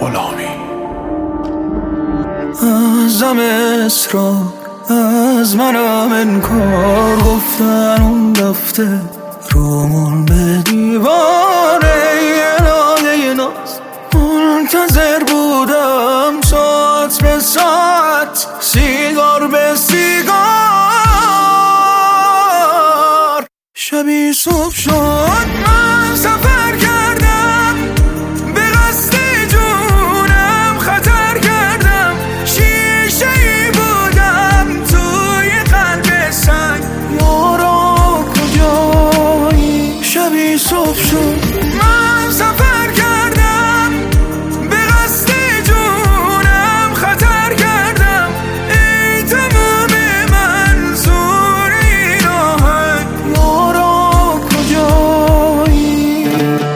غلامی. ازم اصرار، از منم انکار، گفتن اون رفته رومون به دیواره. الهه ناز منتظر بودم، ساعت به ساعت، سیگار به سیگار. شبی صبح شد من سفر کردم، به قصد جونم خطر کردم. شیشه‌ای بودم توی قلب سنگ، یارا کجایی؟ شبی صبح شد من سفر کردم، به قصد جونم خطر کردم. ای تمام منظور این آهنگ، یارا کجایی؟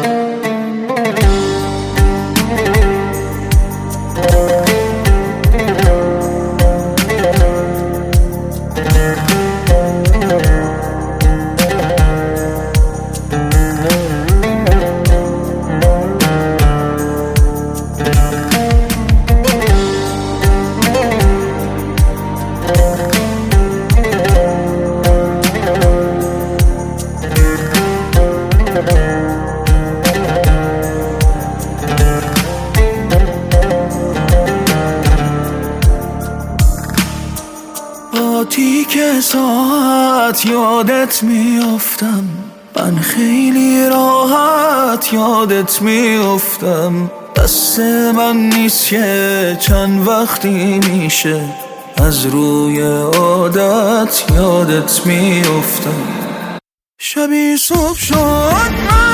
تیک ساعت یادت میافتم، من خیلی راحت یادت میافتم. دست من نیست که چند وقتی میشه از روی عادت یادت میافتم. شبی صبح شد